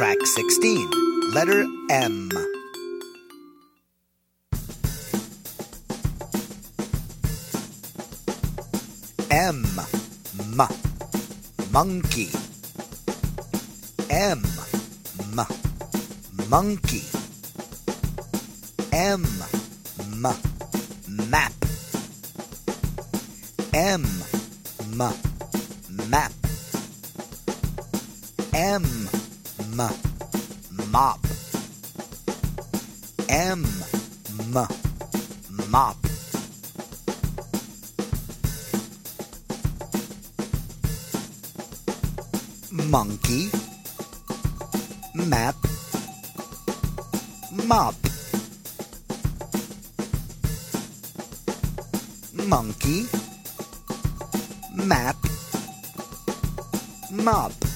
Track 16. Letter M. M. Monkey. M. Monkey. M. Map. M. Map. M. Mop. M. Mop. Monkey. Map. Mop. Monkey. Map. Mop.